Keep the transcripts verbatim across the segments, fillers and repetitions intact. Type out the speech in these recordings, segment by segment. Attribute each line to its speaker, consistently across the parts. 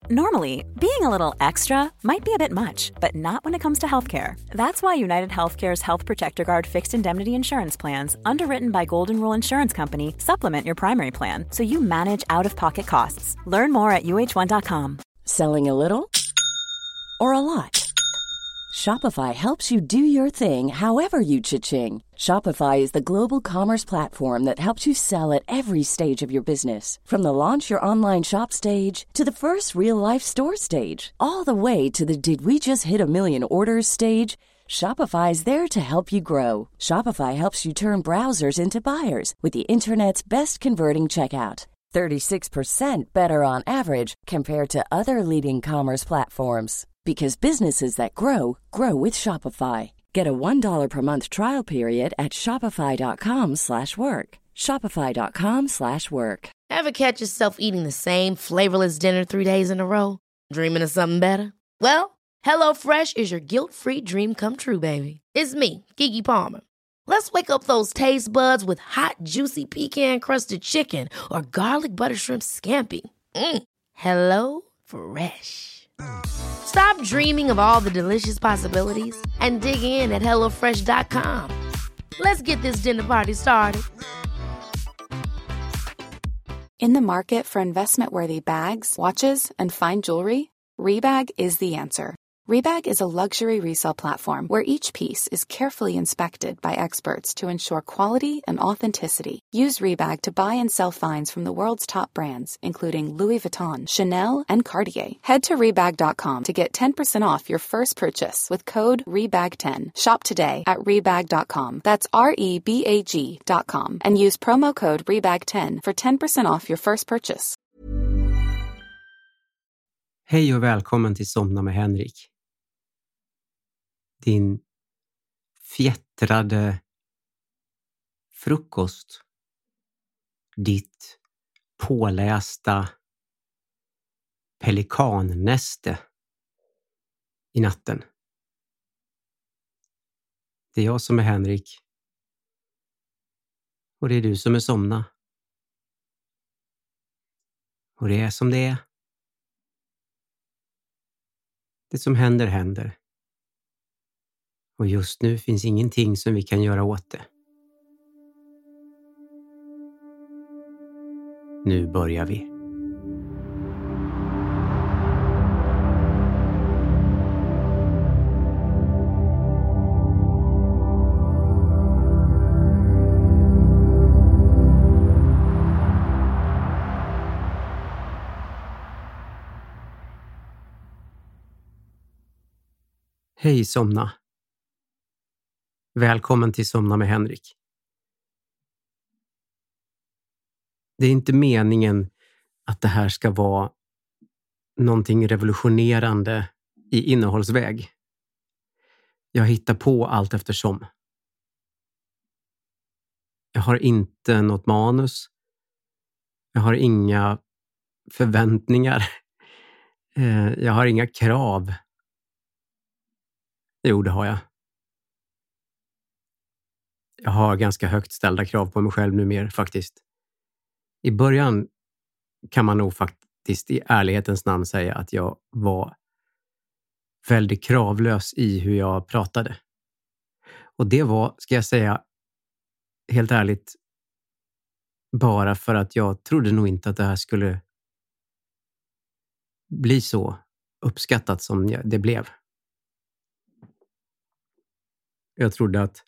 Speaker 1: Normally, being a little extra might be a bit much, but not when it comes to healthcare. That's why United Healthcare's Health Protector Guard fixed indemnity insurance plans, underwritten by Golden Rule Insurance Company, supplement your primary plan so you manage out-of-pocket costs. Learn more at U H one dot com.
Speaker 2: Selling a little or a lot? Shopify helps you do your thing however you cha-ching. Shopify is the global commerce platform that helps you sell at every stage of your business. From the launch your online shop stage to the first real-life store stage, all the way to the did we just hit a million orders stage. Shopify is there to help you grow. Shopify helps you turn browsers into buyers with the internet's best converting checkout. thirty-six percent better on average compared to other leading commerce platforms. Because businesses that grow, grow with Shopify. Get a one dollar per month trial period at shopify.com slash work. Shopify.com slash work.
Speaker 3: Ever catch yourself eating the same flavorless dinner three days in a row? Dreaming of something better? Well, HelloFresh is your guilt-free dream come true, baby. It's me, Keke Palmer. Let's wake up those taste buds with hot, juicy pecan-crusted chicken or garlic butter shrimp scampi. Mm. Hello Fresh. Stop dreaming of all the delicious possibilities and dig in at hello fresh dot com. Let's get this dinner party started.
Speaker 4: In the market for investment-worthy bags, watches, and fine jewelry, Rebag is the answer. Rebag is a luxury resale platform where each piece is carefully inspected by experts to ensure quality and authenticity. Use Rebag to buy and sell finds from the world's top brands, including Louis Vuitton, Chanel, and Cartier. Head to rebag dot com to get ten percent off your first purchase with code rebag ten. Shop today at rebag dot com. That's R E B A G dot com. And use promo code rebag ten for ten percent off your first purchase.
Speaker 5: Hej och välkommen till Somna med Henrik. Din fjättrade frukost. Ditt pålästa pelikannäste i natten. Det är jag som är Henrik. Och det är du som är Somna. Och det är som det är. Det som händer händer. Och just nu finns ingenting som vi kan göra åt det. Nu börjar vi. Hej Somna. Välkommen till Somna med Henrik. Det är inte meningen att det här ska vara någonting revolutionerande i innehållsväg. Jag hittar på allt eftersom. Jag har inte något manus. Jag har inga förväntningar. Jag har inga krav. Jo, det har jag. Jag har ganska högt ställda krav på mig själv numera faktiskt. I början kan man nog faktiskt i ärlighetens namn säga att jag var väldigt kravlös i hur jag pratade. Och det var, ska jag säga, helt ärligt, bara för att jag trodde nog inte att det här skulle bli så uppskattat som det blev. Jag trodde att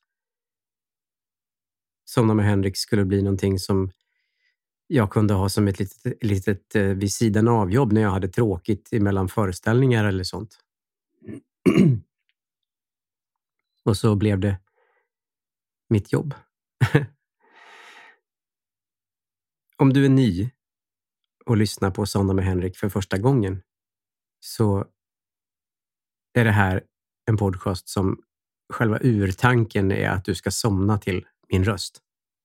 Speaker 5: Somna med Henrik skulle bli någonting som jag kunde ha som ett litet, litet eh, vid sidan av jobb när jag hade tråkigt emellan föreställningar eller sånt. Och så blev det mitt jobb. Om du är ny och lyssnar på Somna med Henrik för första gången så är det här en podcast som själva urtanken är att du ska somna till min röst.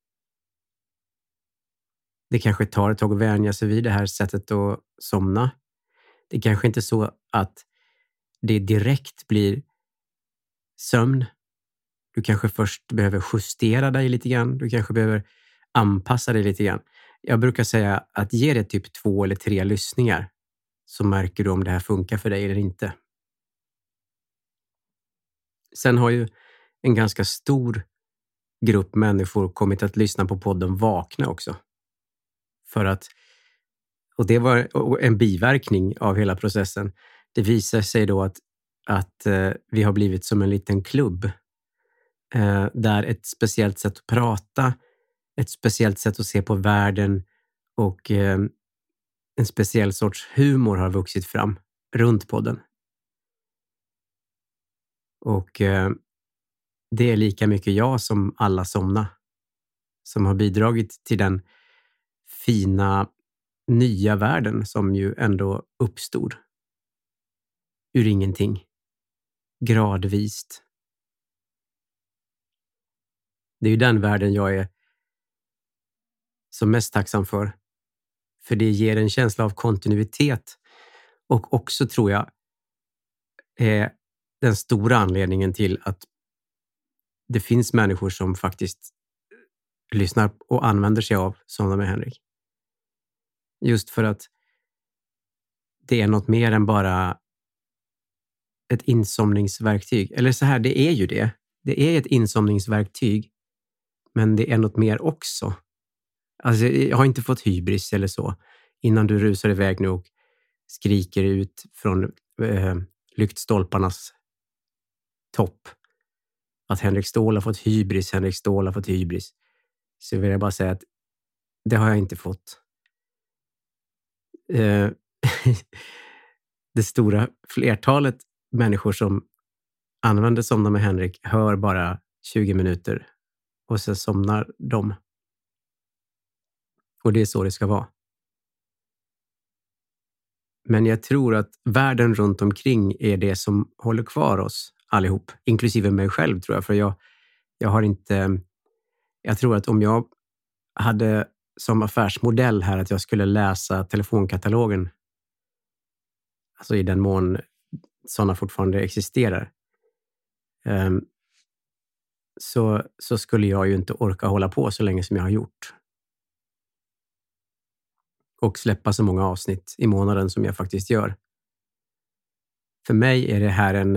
Speaker 5: Det kanske tar ett tag att vänja sig vid det här sättet att somna. Det kanske inte är så att det direkt blir sömn. Du kanske först behöver justera dig lite grann. Du kanske behöver anpassa dig lite grann. Jag brukar säga att ge det typ två eller tre lyssningar så märker du om det här funkar för dig eller inte. Sen har ju en ganska stor grupp människor kommit att lyssna på podden Vakna också. För att, och det var en biverkning av hela processen. Det visar sig då att, att eh, vi har blivit som en liten klubb. Eh, där ett speciellt sätt att prata, ett speciellt sätt att se på världen och eh, en speciell sorts humor har vuxit fram runt podden. Och eh, det är lika mycket jag som alla somna som har bidragit till den fina nya världen som ju ändå uppstod ur ingenting. Gradvist. Det är ju den världen jag är som mest tacksam för. För det ger en känsla av kontinuitet och också tror jag är den stora anledningen till att det finns människor som faktiskt lyssnar och använder sig av Somna med Henrik. Just för att det är något mer än bara ett insomningsverktyg. Eller så här, det är ju det. Det är ett insomningsverktyg, men det är något mer också. Alltså, jag har inte fått hybris eller så innan du rusar iväg nu och skriker ut från eh, lyktstolparnas topp att Henrik Ståhl har fått hybris, Henrik Ståhl har fått hybris. Så vill jag bara säga att det har jag inte fått. Eh, det stora flertalet människor som använder Somna med Henrik hör bara tjugo minuter och så somnar de. Och det är så det ska vara. Men jag tror att världen runt omkring är det som håller kvar oss allihop. Inklusive mig själv tror jag. För jag, jag har inte... Jag tror att om jag hade som affärsmodell här att jag skulle läsa telefonkatalogen, alltså i den mån sådana fortfarande existerar, um, så, så skulle jag ju inte orka hålla på så länge som jag har gjort. Och släppa så många avsnitt i månaden som jag faktiskt gör. För mig är det här en...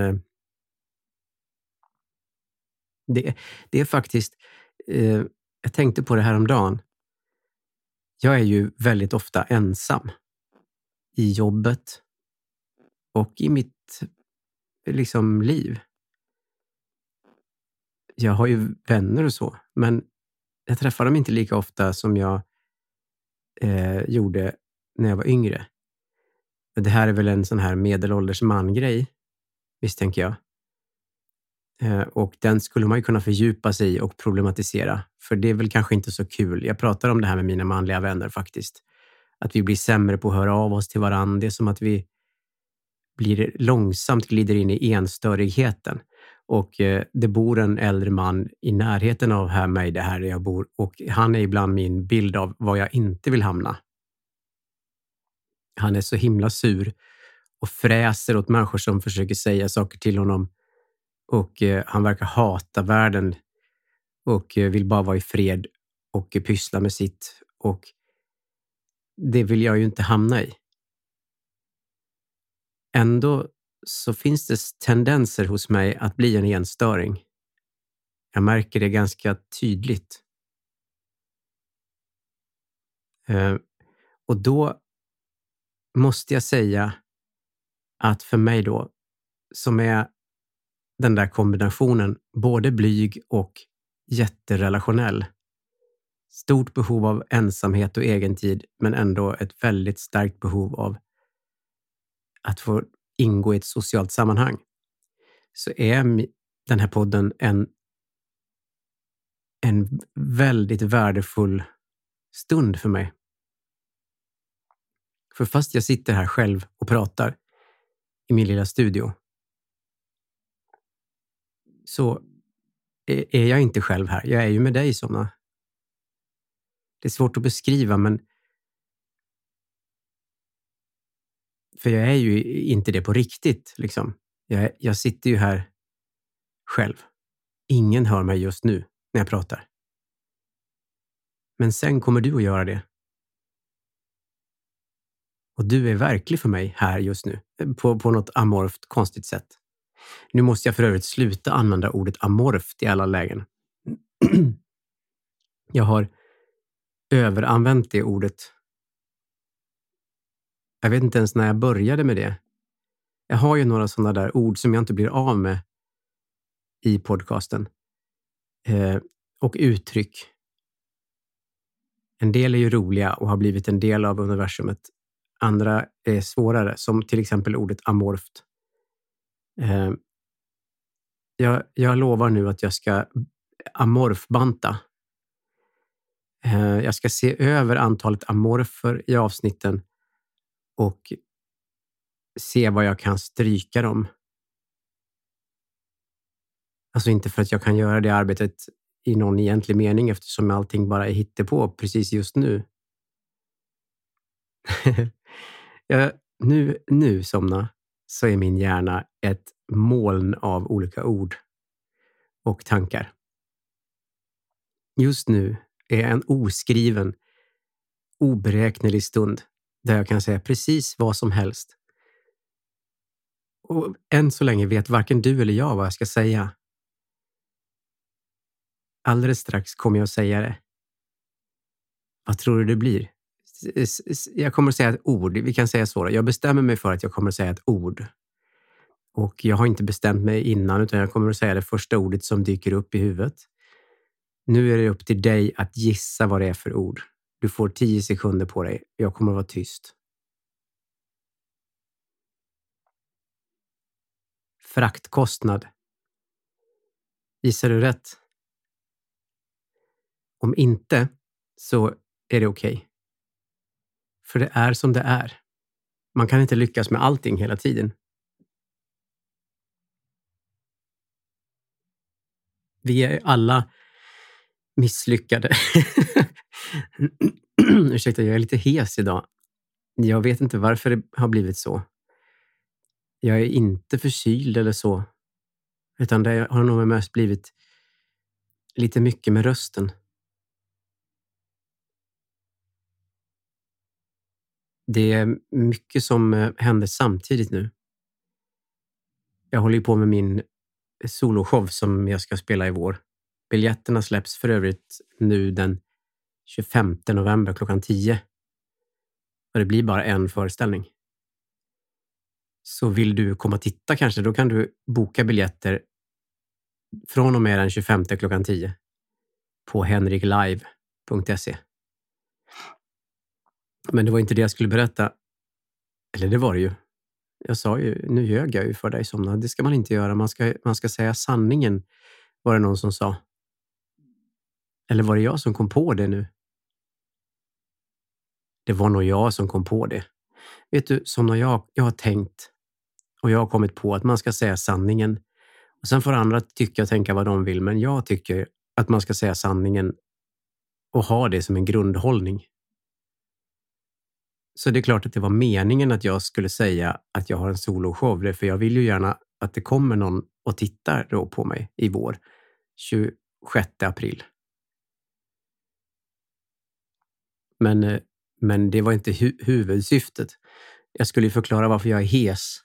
Speaker 5: Det, det är faktiskt... Eh, jag tänkte på det här om dagen. Jag är ju väldigt ofta ensam. I jobbet. Och i mitt liksom, liv. Jag har ju vänner och så. Men jag träffar dem inte lika ofta som jag eh, gjorde när jag var yngre. Det här är väl en sån här medelålders man-grej, misstänker jag. Eh, och den skulle man ju kunna fördjupa sig i och problematisera. För det är väl kanske inte så kul. Jag pratar om det här med mina manliga vänner faktiskt. Att vi blir sämre på att höra av oss till varandra. Det är som att vi blir långsamt glider in i enstörigheten. Och eh, det bor en äldre man i närheten av här mig, det här där jag bor. Och han är ibland min bild av var jag inte vill hamna. Han är så himla sur och fräser åt människor som försöker säga saker till honom. Och eh, han verkar hata världen och eh, vill bara vara i fred och eh, pyssla med sitt. Och det vill jag ju inte hamna i. Ändå så finns det tendenser hos mig att bli en enstöring. Jag märker det ganska tydligt. Eh, och då måste jag säga att för mig då, som är den där kombinationen, både blyg och jätterelationell. Stort behov av ensamhet och egentid, men ändå ett väldigt starkt behov av att få ingå i ett socialt sammanhang. Så är den här podden en, en väldigt värdefull stund för mig. För fast jag sitter här själv och pratar i min lilla studio, så är jag inte själv här. Jag är ju med dig, Somna. Det är svårt att beskriva, men för jag är ju inte det på riktigt, liksom. Jag, jag sitter ju här själv. Ingen hör mig just nu när jag pratar. Men sen kommer du att göra det. Och du är verklig för mig här just nu. På, på något amorft, konstigt sätt. Nu måste jag för övrigt sluta använda ordet amorft i alla lägen. Jag har överanvänt det ordet. Jag vet inte ens när jag började med det. Jag har ju några sådana där ord som jag inte blir av med i podcasten. Eh, och uttryck. En del är ju roliga och har blivit en del av universumet. Andra är svårare, som till exempel ordet amorft. Eh, jag, jag lovar nu att jag ska amorfbanta. Eh, jag ska se över antalet amorfer i avsnitten och se vad jag kan stryka dem. Alltså inte för att jag kan göra det arbetet i någon egentlig mening eftersom allting bara är hittepå precis just nu. jag, nu, nu somna så är min hjärna ett moln av olika ord och tankar. Just nu är en oskriven, oberäknelig stund där jag kan säga precis vad som helst. Och än så länge vet varken du eller jag vad jag ska säga. Alldeles strax kommer jag att säga det. Vad tror du det blir? Jag kommer att säga ett ord. Vi kan säga så. Jag bestämmer mig för att jag kommer att säga ett ord. Och jag har inte bestämt mig innan utan jag kommer att säga det första ordet som dyker upp i huvudet. Nu är det upp till dig att gissa vad det är för ord. Du får tio sekunder på dig. Jag kommer att vara tyst. Fraktkostnad. Gissar du rätt? Om inte så är det okej. Okay. För det är som det är. Man kan inte lyckas med allting hela tiden. Vi är alla misslyckade. Ursäkta, jag är lite hes idag. Jag vet inte varför det har blivit så. Jag är inte förkyld eller så. Utan det har nog mest blivit lite mycket med rösten. Det är mycket som händer samtidigt nu. Jag håller på med min soloshow som jag ska spela i vår. Biljetterna släpps för övrigt nu den tjugofemte november klockan tio. Och det blir bara en föreställning. Så vill du komma och titta kanske, då kan du boka biljetter från och med den tjugofemte klockan tio på henriklive punkt se. Men det var inte det jag skulle berätta. Eller det var det ju. Jag sa ju, nu ljög jag ju för dig Somna. Det ska man inte göra. Man ska, man ska säga sanningen, var det någon som sa. Eller var det jag som kom på det nu? Det var nog jag som kom på det. Vet du, Somna, jag, jag har tänkt och jag har kommit på att man ska säga sanningen. Och sen får andra tycka och tänka vad de vill. Men jag tycker att man ska säga sanningen och ha det som en grundhållning. Så det är klart att det var meningen att jag skulle säga att jag har en soloshow. För jag vill ju gärna att det kommer någon och tittar då på mig i vår. tjugosjätte april. Men, men det var inte hu- huvudsyftet. Jag skulle förklara varför jag är hes.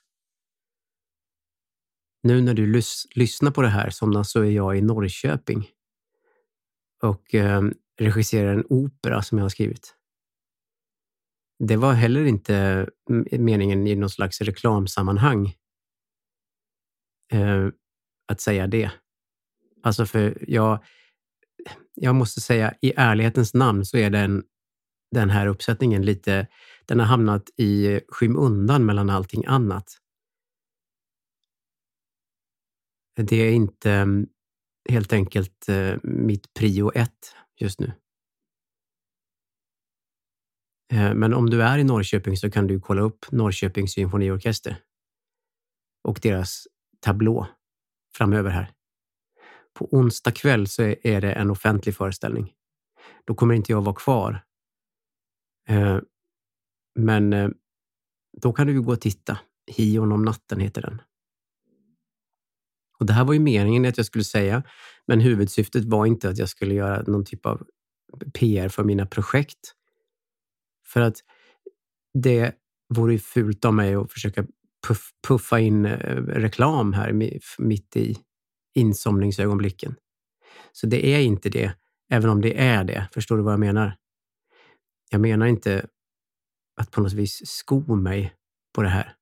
Speaker 5: Nu när du lys- lyssnar på det här Somna, så är jag i Norrköping. Och eh, regisserar en opera som jag har skrivit. Det var heller inte meningen i någon slags reklamsammanhang eh, att säga det. Alltså för jag, jag måste säga i ärlighetens namn så är den, den här uppsättningen lite, den har hamnat i skymundan mellan allting annat. Det är inte helt enkelt eh, mitt prio ett just nu. Men om du är i Norrköping så kan du kolla upp Norrköpings symfoniorkester och deras tablå framöver här. På onsdag kväll så är det en offentlig föreställning. Då kommer inte jag vara kvar. Men då kan du gå och titta. Hion om natten heter den. Och det här var ju meningen att jag skulle säga, men huvudsyftet var inte att jag skulle göra någon typ av P R för mina projekt. För att det vore ju fult av mig att försöka puff, puffa in eh, reklam här mi- mitt i insomningsögonblicken. Så det är inte det, även om det är det. Förstår du vad jag menar? Jag menar inte att på något vis sko mig på det här.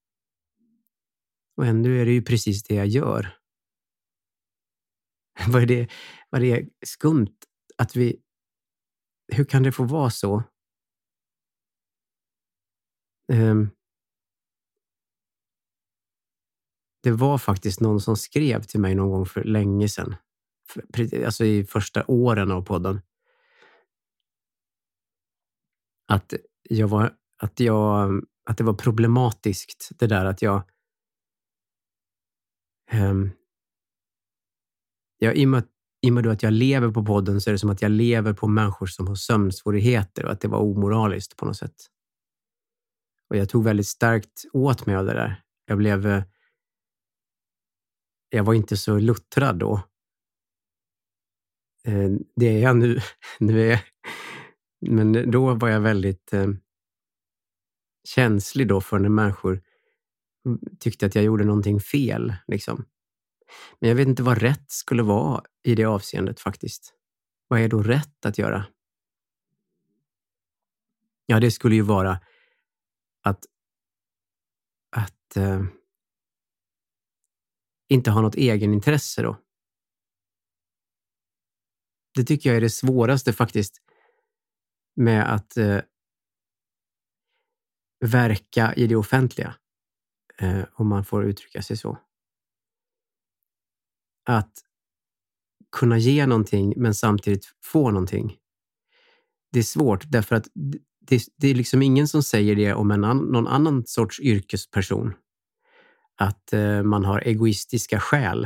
Speaker 5: Och ändå är det ju precis det jag gör. Vad är det, vad är det skumt att vi... Hur kan det få vara så? Um, det var faktiskt någon som skrev till mig någon gång för länge sedan. För, alltså i första åren av podden. Att jag var... Att jag... Att det var problematiskt det där att jag... Um, jag i och med, i och med att jag lever på podden så är det som att jag lever på människor som har sömnsvårigheter och att det var omoraliskt på något sätt. Och jag tog väldigt starkt åt mig av det där. Jag blev... Jag var inte så luttrad då. Det är jag nu. nu är jag, men då var jag väldigt eh, känslig då för när människor tyckte att jag gjorde någonting fel. Liksom. Men jag vet inte vad rätt skulle vara i det avseendet faktiskt. Vad är då rätt att göra? Ja, det skulle ju vara att, att eh, inte ha något egenintresse då. Det tycker jag är det svåraste faktiskt med att eh, verka i det offentliga. Eh, om man får uttrycka sig så. Att kunna ge någonting men samtidigt få någonting. Det är svårt därför att det, det är liksom ingen som säger det om en an, någon annan sorts yrkesperson. Att eh, man har egoistiska skäl.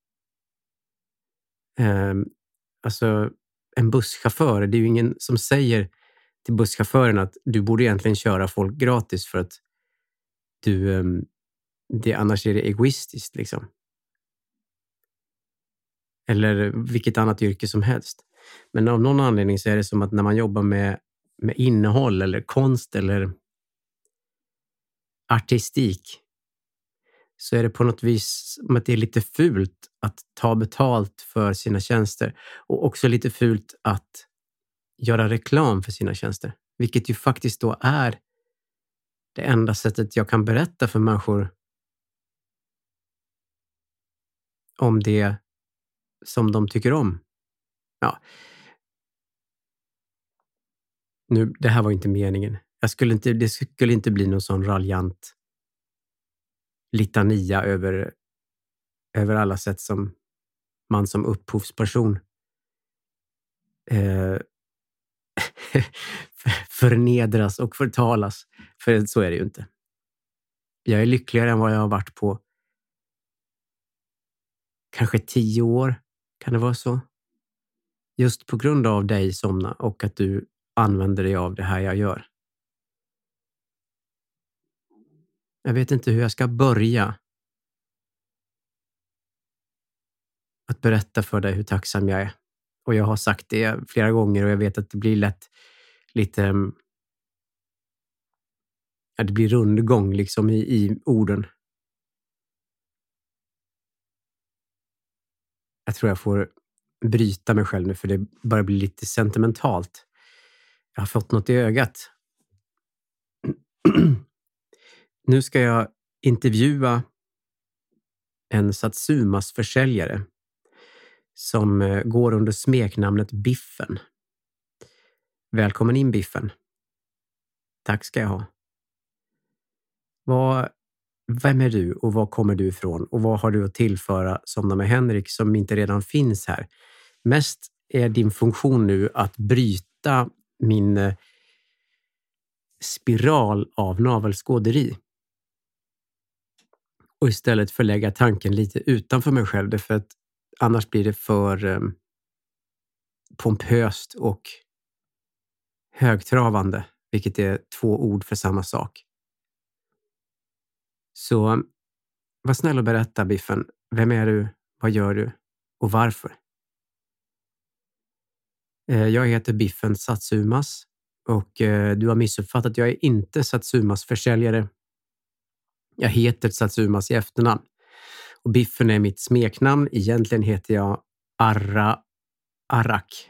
Speaker 5: Eh, alltså en busschaufför, det är ju ingen som säger till busschauffören att du borde egentligen köra folk gratis för att du, eh, det, annars är det egoistiskt liksom. Eller vilket annat yrke som helst. Men av någon anledning så är det som att när man jobbar med, med innehåll eller konst eller artistik så är det på något vis som att det är lite fult att ta betalt för sina tjänster och också lite fult att göra reklam för sina tjänster. Vilket ju faktiskt då är det enda sättet jag kan berätta för människor om det som de tycker om. Ja. Nu, det här var inte meningen. Jag skulle inte, det skulle inte bli någon sån raljant litania över, över alla sätt som man som upphovsperson eh, förnedras och förtalas. För så är det ju inte. Jag är lyckligare än vad jag har varit på kanske tio år. Kan det vara så? Just på grund av dig, Somna, och att du använder dig av det här jag gör. Jag vet inte hur jag ska börja att berätta för dig hur tacksam jag är. Och jag har sagt det flera gånger och jag vet att det blir lätt lite... Ja, det blir rundgång liksom i, i orden. Jag tror jag får bryta mig själv nu för det börjar bli lite sentimentalt. Jag har fått något i ögat. Nu ska jag intervjua en Satsumas-försäljare som går under smeknamnet Biffen. Välkommen in, Biffen. Tack ska jag ha. Vad, vem är du och var kommer du ifrån? Och vad har du att tillföra Somna med Henrik som inte redan finns här? Mest är din funktion nu att bryta min spiral av navelskåderi. Och istället förlägga tanken lite utanför mig själv. Därför att annars blir det för eh, pompöst och högtravande. Vilket är två ord för samma sak. Så var snäll och berätta, Biffen. Vem är du? Vad gör du? Och varför? Eh, jag heter Biffen Satsumas. Och eh, du har missuppfattat. Jag är inte Satsumas försäljare. Jag heter Satsumas i efternamn. Och Biffen är mitt smeknamn. Egentligen heter jag Arra Arak.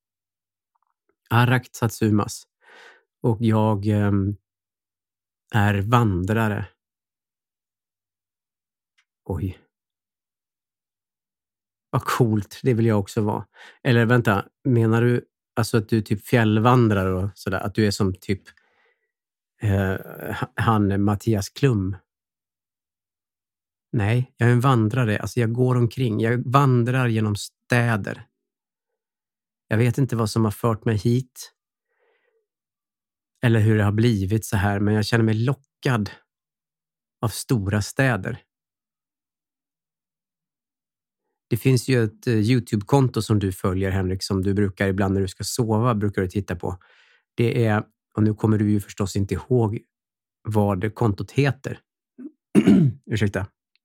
Speaker 5: Arak Satsumas. Och jag eh, är vandrare. Oj. Vad coolt, det vill jag också vara. Eller vänta, menar du alltså att du typ fjällvandrar och sådär? Att du är som typ eh, han Mattias Klum? Nej, jag är en vandrare. Alltså jag går omkring. Jag vandrar genom städer. Jag vet inte vad som har fört mig hit. Eller hur det har blivit så här. Men jag känner mig lockad av stora städer. Det finns ju ett YouTube-konto som du följer, Henrik, som du brukar ibland när du ska sova brukar du titta på. Det är, och nu kommer du ju förstås inte ihåg vad kontot heter. Ursäkta.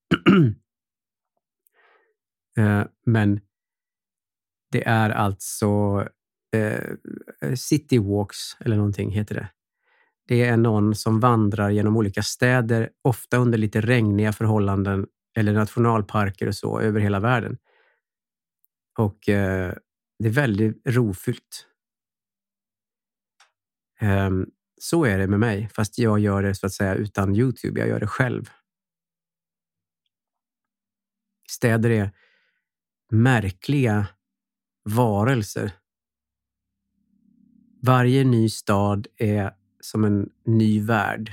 Speaker 5: uh, men det är alltså uh, City Walks eller någonting heter det. Det är någon som vandrar genom olika städer, ofta under lite regniga förhållanden eller nationalparker och så över hela världen. Och eh, det är väldigt rofyllt. Um, så är det med mig, fast jag gör det så att säga utan YouTube. Jag gör det själv. Städer är märkliga varelser. Varje ny stad är som en ny värld.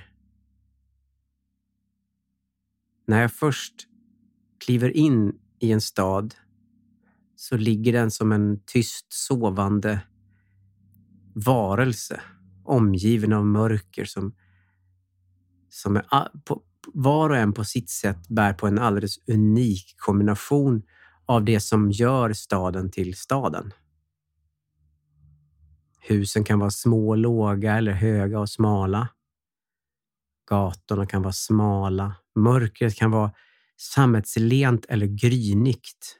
Speaker 5: När jag först kliver in i en stad så ligger den som en tyst sovande varelse omgiven av mörker som, som är, på, var och en på sitt sätt bär på en alldeles unik kombination av det som gör staden till staden. Husen kan vara små, låga eller höga och smala. Gatorna kan vara smala. Mörkret kan vara sammetslent eller grynigt.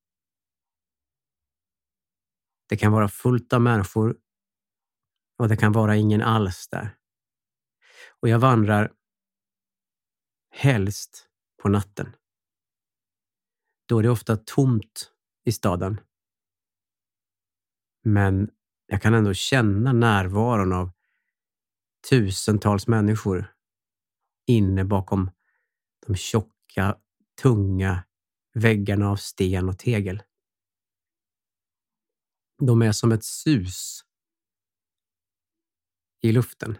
Speaker 5: Det kan vara fullt av människor och det kan vara ingen alls där. Och jag vandrar helst på natten. Då är det ofta tomt i staden. Men jag kan ändå känna närvaron av tusentals människor inne bakom de tjocka, tunga väggarna av sten och tegel. De är som ett sus i luften.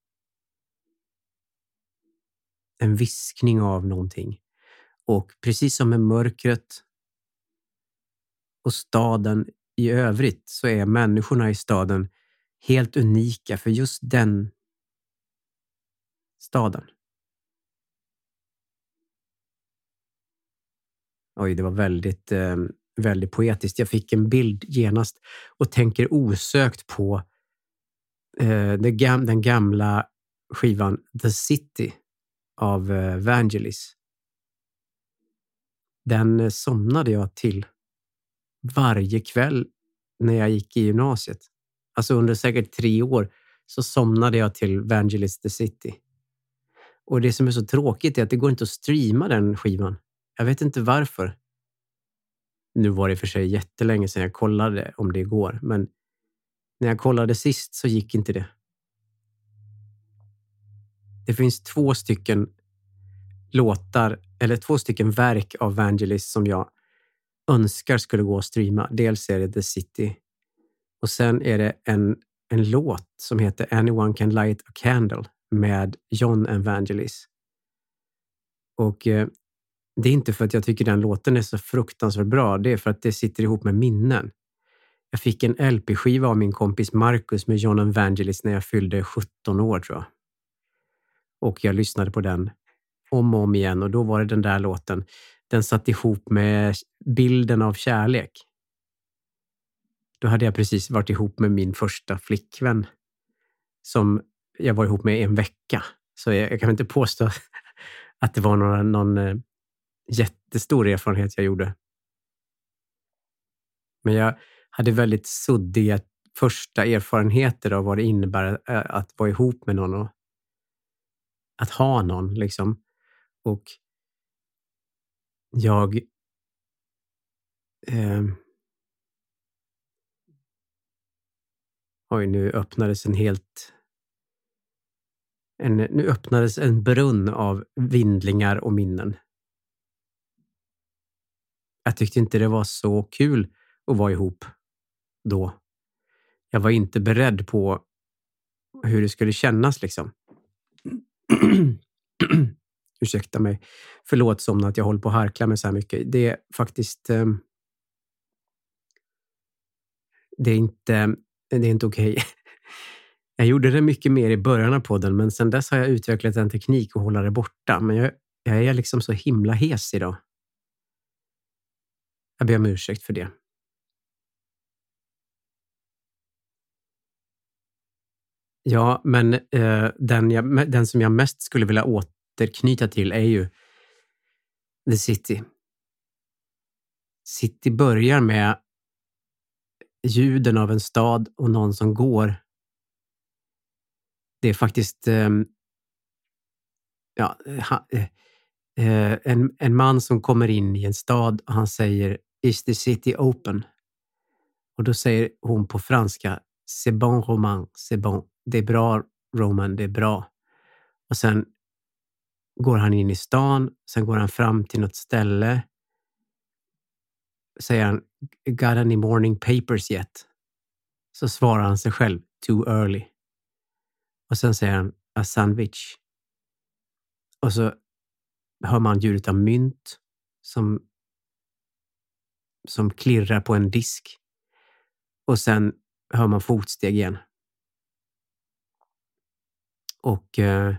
Speaker 5: En viskning av någonting. Och precis som med mörkret och staden i övrigt så är människorna i staden helt unika för just den staden. Oj, det var väldigt, eh, väldigt poetiskt. Jag fick en bild genast och tänker osökt på eh, det gam- den gamla skivan The City av eh, Vangelis. Den eh, somnade jag till varje kväll när jag gick i gymnasiet. Alltså under säkert tre år så somnade jag till Vangelis The City. Och det som är så tråkigt är att det går inte att streama den skivan. Jag vet inte varför. Nu var det för sig jättelänge sedan jag kollade om det går. Men när jag kollade sist så gick inte det. Det finns två stycken låtar, eller två stycken verk av Vangelis som jag önskar skulle gå att streama. Dels är det The City. Och sen är det en, en låt som heter Anyone Can Light a Candle med John Evangelis. Och eh, det är inte för att jag tycker den låten är så fruktansvärt bra. Det är för att det sitter ihop med minnen. Jag fick en L P-skiva av min kompis Marcus med John Evangelis när jag fyllde sjutton år tror jag. Och jag lyssnade på den om och om igen och då var det den där låten. Den satt ihop med bilden av kärlek. Då hade jag precis varit ihop med min första flickvän som jag var ihop med en vecka. Så jag, jag kan inte påstå att det var någon, någon eh, jättestor erfarenhet jag gjorde. Men jag hade väldigt suddiga första erfarenheter av vad det innebär att vara ihop med någon och att ha någon liksom. Och jag eh, oj, nu öppnades en helt en, nu öppnades en brunn av vindlingar och minnen. Jag tyckte inte det var så kul att vara ihop då. Jag var inte beredd på hur det skulle kännas liksom. Ursäkta mig. Förlåt som att jag håller på att harkla mig så här mycket. Det är faktiskt eh, det är inte det är inte okej. Jag gjorde det mycket mer i början av podden, men sen dess har jag utvecklat en teknik att hålla det borta. Men jag, jag är liksom så himla hes idag. Jag ber om ursäkt för det. Ja, men eh, den, jag, den som jag mest skulle vilja återknyta till är ju The City. City börjar med ljuden av en stad och någon som går. Det är faktiskt eh, ja, ha, eh, en, en man som kommer in i en stad och han säger "Is the city open?" Och då säger hon på franska "C'est bon Roman, c'est bon." Det är bra Roman, det är bra. Och sen går han in i stan, sen går han fram till något ställe. Säger han "Got any morning papers yet?" Så svarar han sig själv "Too early." Och sen säger han "A sandwich." Och så hör man ljudet av mynt som, som klirrar på en disk. Och sen hör man fotsteg igen. Och eh,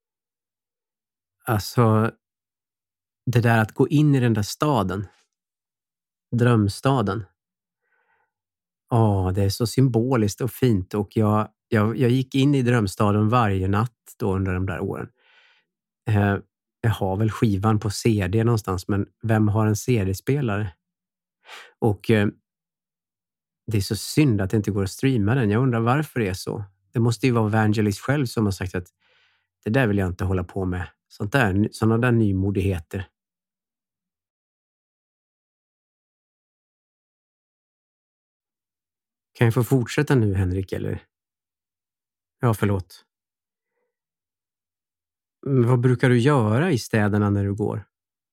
Speaker 5: alltså det där att gå in i den där staden, drömstaden. Ja, det är så symboliskt och fint. Och jag, jag, jag gick in i drömstaden varje natt då under de där åren. Eh, jag har väl skivan på C D någonstans, men vem har en C D-spelare? Och eh, det är så synd att det inte går att streama den. Jag undrar varför det är så. Det måste ju vara Vangelis själv som har sagt att det där vill jag inte hålla på med. Sånt där, sådana där nymodigheter. Kan jag få fortsätta nu, Henrik, eller? Ja, förlåt. Men vad brukar du göra i städerna när du går?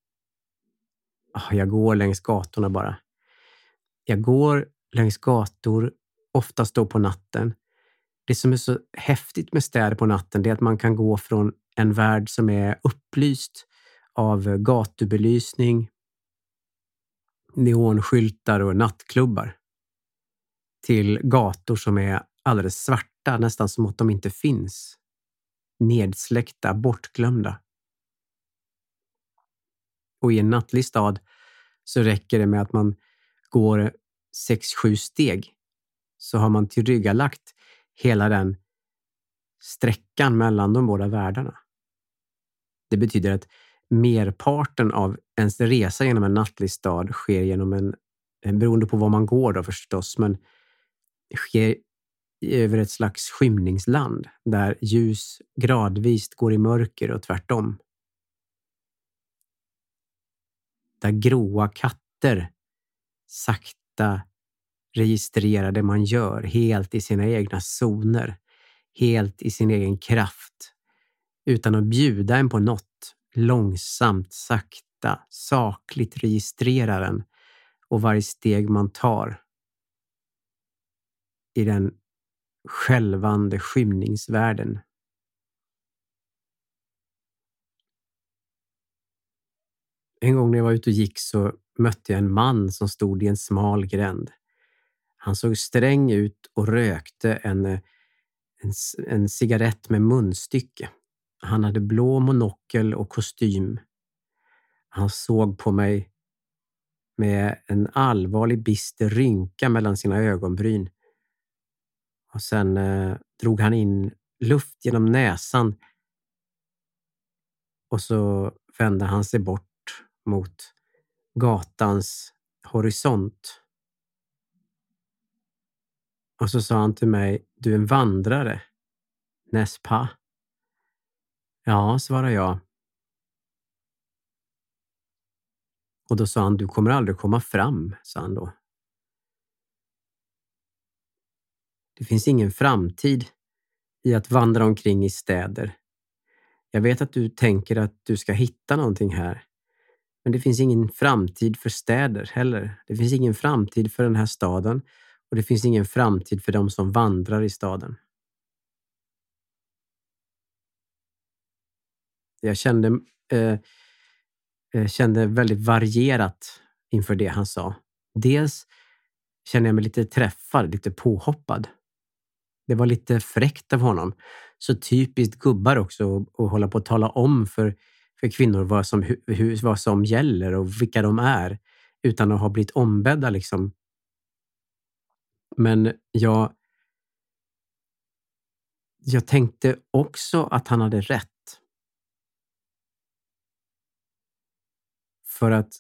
Speaker 5: Jag går längs gatorna bara. Jag går längs gator, oftast då på natten. Det som är så häftigt med städer på natten är att man kan gå från en värld som är upplyst av gatubelysning, neonskyltar och nattklubbar till gator som är alldeles svarta, nästan som att de inte finns. Nedsläckta, bortglömda. Och i en nattlig stad så räcker det med att man går sex, sju steg så har man tillryggalagt hela den sträckan mellan de båda världarna. Det betyder att merparten av ens resa genom en nattlig stad sker genom en, beroende på var man går då förstås, men sker över ett slags skymningsland där ljus gradvis går i mörker och tvärtom. Där gråa katter sakta registrerar det man gör helt i sina egna zoner, helt i sin egen kraft, utan att bjuda en på något, långsamt, sakta, sakligt registrerar den och varje steg man tar i den skälvande skymningsvärlden. En gång när jag var ute och gick så mötte jag en man som stod i en smal gränd. Han såg sträng ut och rökte en, en, en cigarett med munstycke. Han hade blå monokel och kostym. Han såg på mig med en allvarlig bister rynka mellan sina ögonbryn. Och sen eh, drog han in luft genom näsan. Och så vände han sig bort mot gatans horisont. Och så sa han till mig, du är en vandrare. N'est-ce pas? Ja, svarade jag. Och då sa han, du kommer aldrig komma fram, sa han då. Det finns ingen framtid i att vandra omkring i städer. Jag vet att du tänker att du ska hitta någonting här. Men det finns ingen framtid för städer heller. Det finns ingen framtid för den här staden. Och det finns ingen framtid för de som vandrar i staden. Jag kände, eh, kände väldigt varierat inför det han sa. Dels kände jag mig lite träffad, lite påhoppad. Det var lite fräckt av honom. Så typiskt gubbar också att hålla på att tala om för, för kvinnor vad som, hur, vad som gäller och vilka de är utan att ha blivit ombedda liksom. Men jag, jag tänkte också att han hade rätt. För att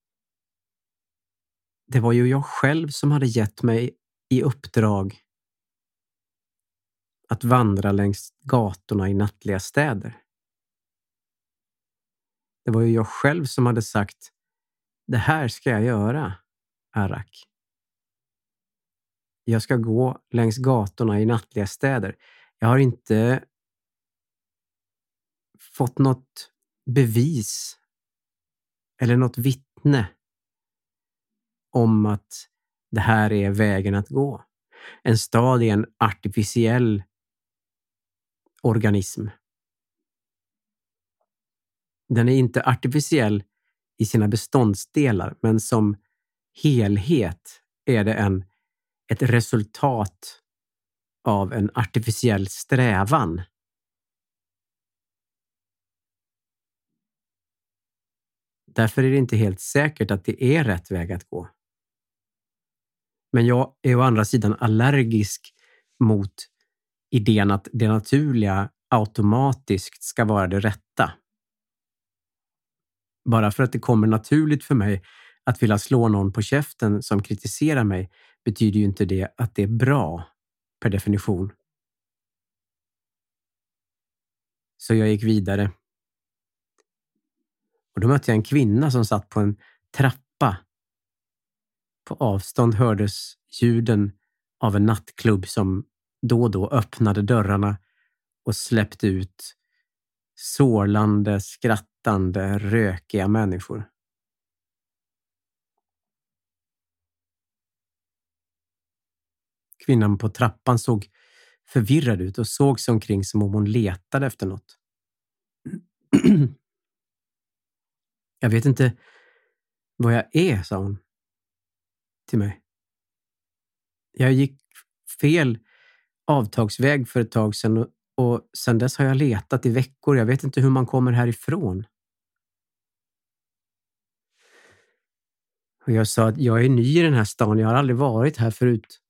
Speaker 5: det var ju jag själv som hade gett mig i uppdrag att vandra längs gatorna i nattliga städer. Det var ju jag själv som hade sagt, det här ska jag göra, Arak. Jag ska gå längs gatorna i nattliga städer. Jag har inte fått något bevis eller något vittne om att det här är vägen att gå. En stad är en artificiell organism. Den är inte artificiell i sina beståndsdelar, men som helhet är det en, ett resultat av en artificiell strävan. Därför är det inte helt säkert att det är rätt väg att gå. Men jag är å andra sidan allergisk mot idén att det naturliga automatiskt ska vara det rätta. Bara för att det kommer naturligt för mig att vilja slå någon på käften som kritiserar mig betyder ju inte det att det är bra per definition. Så jag gick vidare. Och då mötte jag en kvinna som satt på en trappa. På avstånd hördes ljuden av en nattklubb som då och då öppnade dörrarna och släppte ut sorlande, skrattande, rökiga människor. Kvinnan på trappan såg förvirrad ut och såg sig omkring som om hon letade efter något. Jag vet inte vad jag är, sa hon till mig. Jag gick fel avtagsväg för ett tag sedan och, och sedan dess har jag letat i veckor. Jag vet inte hur man kommer härifrån. Och jag sa att jag är ny i den här stan. Jag har aldrig varit här förut.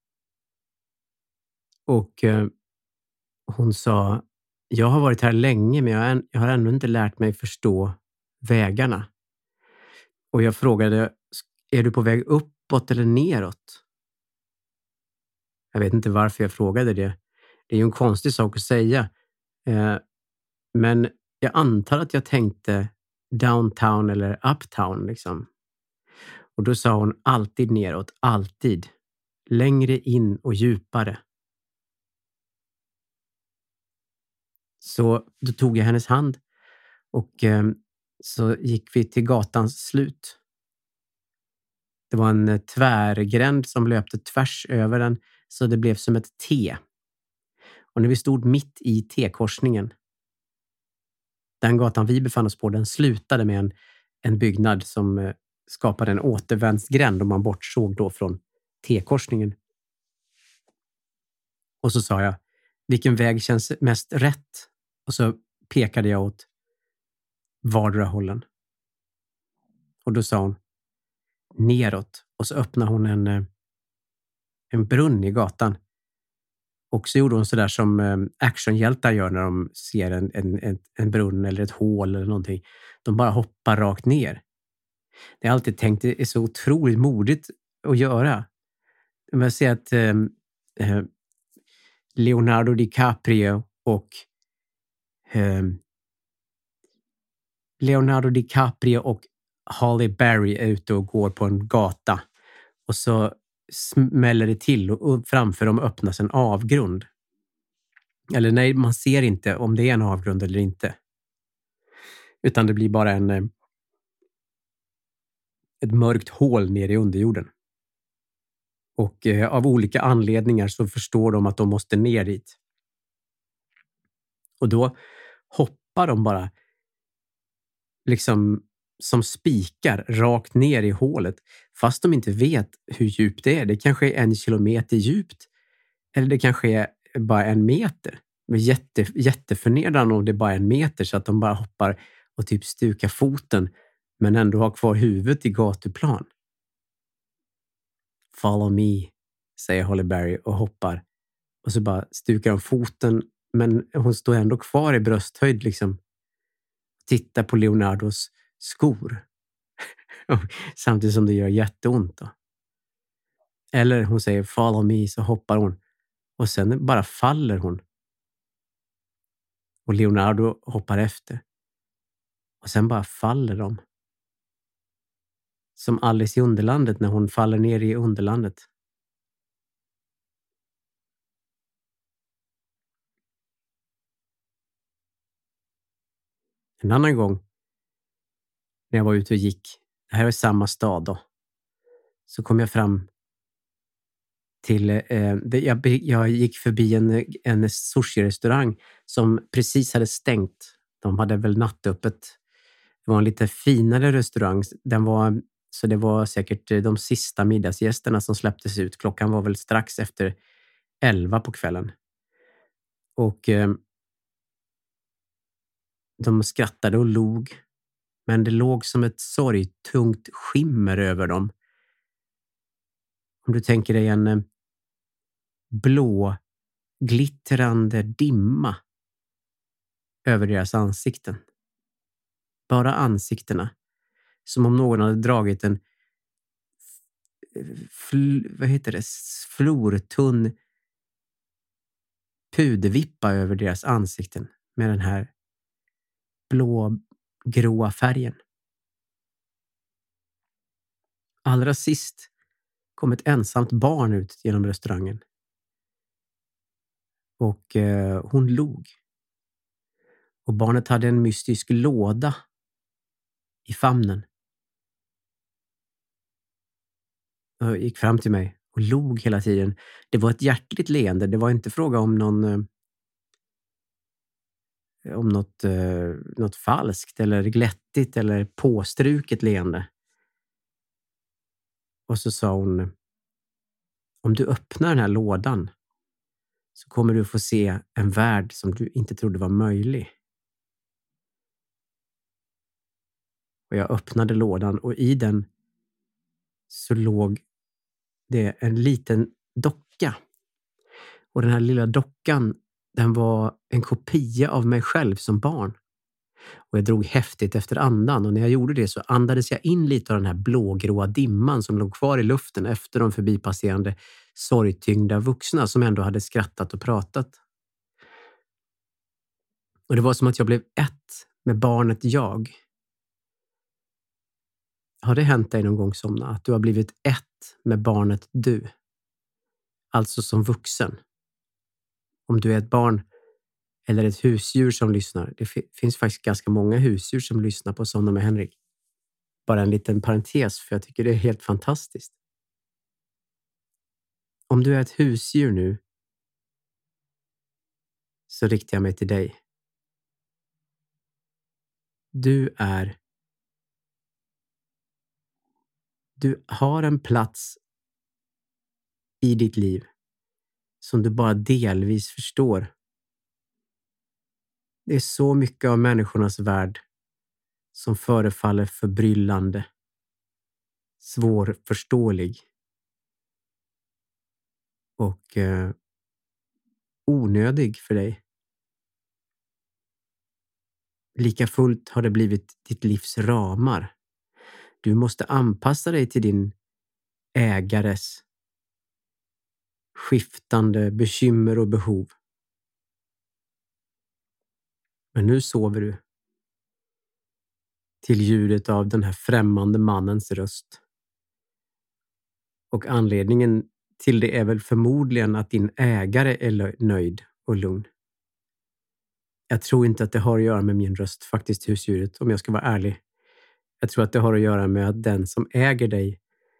Speaker 5: Och eh, hon sa, jag har varit här länge men jag, är, jag har ännu inte lärt mig förstå vägarna. Och jag frågade, är du på väg uppåt eller neråt? Jag vet inte varför jag frågade det. Det är ju en konstig sak att säga. Eh, men jag antar att jag tänkte downtown eller uptown liksom. Och då sa hon alltid neråt, alltid. Längre in och djupare. Så då tog jag hennes hand och eh, så gick vi till gatans slut. Det var en tvärgränd som löpte tvärs över den så det blev som ett T. Och när vi stod mitt i T-korsningen, den gatan vi befann oss på, den slutade med en, en byggnad som eh, skapade en återvändsgränd om man bortsåg då från T-korsningen. Och så sa jag, vilken väg känns mest rätt? Och så pekade jag åt vardera hållen. Och då sa hon neråt. Och så öppnade hon en, en brunn i gatan. Och så gjorde hon sådär som actionhjältar gör när de ser en, en, en, en brunn eller ett hål eller någonting. De bara hoppar rakt ner. Det har alltid tänkt det är så otroligt modigt att göra. Jag säger att eh, eh, Leonardo DiCaprio och eh, Leonardo DiCaprio och Halle Berry är ute och går på en gata. Och så smäller det till och framför dem öppnas en avgrund. Eller nej, man ser inte om det är en avgrund eller inte. Utan det blir bara en ett mörkt hål ner i underjorden. Och eh, av olika anledningar så förstår de att de måste ner dit. Och då hoppar de bara liksom som spikar rakt ner i hålet. Fast de inte vet hur djupt det är. Det kanske är en kilometer djupt. Eller det kanske är bara en meter. Det är jätte, jätteförnedrande om det är bara en meter så att de bara hoppar och typ stukar foten men ändå har kvar huvudet i gatuplan. Follow me, säger Halle Berry och hoppar. Och så bara stukar de foten men hon står ändå kvar i brösthöjd liksom. Tittar på Leonardos skor. Samtidigt som det gör jätteont då. Eller hon säger follow me så hoppar hon. Och sen bara faller hon. Och Leonardo hoppar efter. Och sen bara faller de. Som Alice i Underlandet när hon faller ner i Underlandet. En annan gång när jag var ute och gick, det här var samma stad då, så kom jag fram till, eh, det, jag, jag gick förbi en, en sushi-restaurang som precis hade stängt. De hade väl nattöppet. Det var en lite finare restaurang. Den var, så det var säkert de sista middagsgästerna som släpptes ut. Klockan var väl strax efter elva på kvällen. Och eh, de skrattade och log. Men det låg som ett sorgtungt skimmer över dem. Om du tänker dig en eh, blå, glittrande dimma över deras ansikten. Bara ansiktena. Som om någon hade dragit en fl, vad heter det? flortunn pudervippa över deras ansikten med den här blå-gråa färgen. Allra sist kom ett ensamt barn ut genom restaurangen. Och eh, hon log. Och barnet hade en mystisk låda i famnen. Och gick fram till mig och log hela tiden. Det var ett hjärtligt leende. Det var inte fråga om någon eh, om något, eh, något falskt eller glättigt eller påstruket leende. Och så sa hon, om du öppnar den här lådan så kommer du få se en värld som du inte trodde var möjlig. Och jag öppnade lådan och i den så låg det en liten docka. Och den här lilla dockan, den var en kopia av mig själv som barn. Och jag drog häftigt efter andan och när jag gjorde det så andades jag in lite av den här blågråa dimman som låg kvar i luften efter de förbipasserande sorgtyngda vuxna som ändå hade skrattat och pratat. Och det var som att jag blev ett med barnet jag. Har det hänt dig någon gång, Somna, att du har blivit ett med barnet du? Alltså som vuxen. Om du är ett barn eller ett husdjur som lyssnar. Det f- finns faktiskt ganska många husdjur som lyssnar på Somna med Henrik. Bara en liten parentes, för jag tycker det är helt fantastiskt. Om du är ett husdjur nu så riktar jag mig till dig. Du är Du har en plats i ditt liv som du bara delvis förstår. Det är så mycket av människornas värld som förefaller förbryllande, svårförståelig och eh, onödig för dig. Lika fullt har det blivit ditt livs ramar. Du måste anpassa dig till din ägares skiftande bekymmer och behov. Men nu sover du till ljudet av den här främmande mannens röst. Och anledningen till det är väl förmodligen att din ägare är nöjd och lugn. Jag tror inte att det har att göra med min röst, faktiskt, husdjuret, om jag ska vara ärlig. Jag tror att det har att göra med att den som äger dig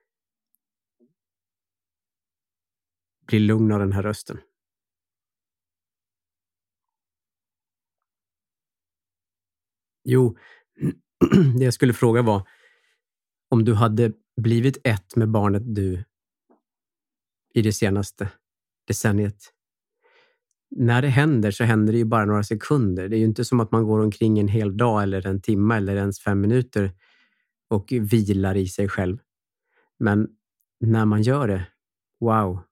Speaker 5: blir lugn av den här rösten. Jo, det jag skulle fråga var om du hade blivit ett med barnet du i det senaste decenniet. När det händer så händer det ju bara några sekunder. Det är ju inte som att man går omkring en hel dag eller en timme eller ens fem minuter och vilar i sig själv. Men när man gör det, wow.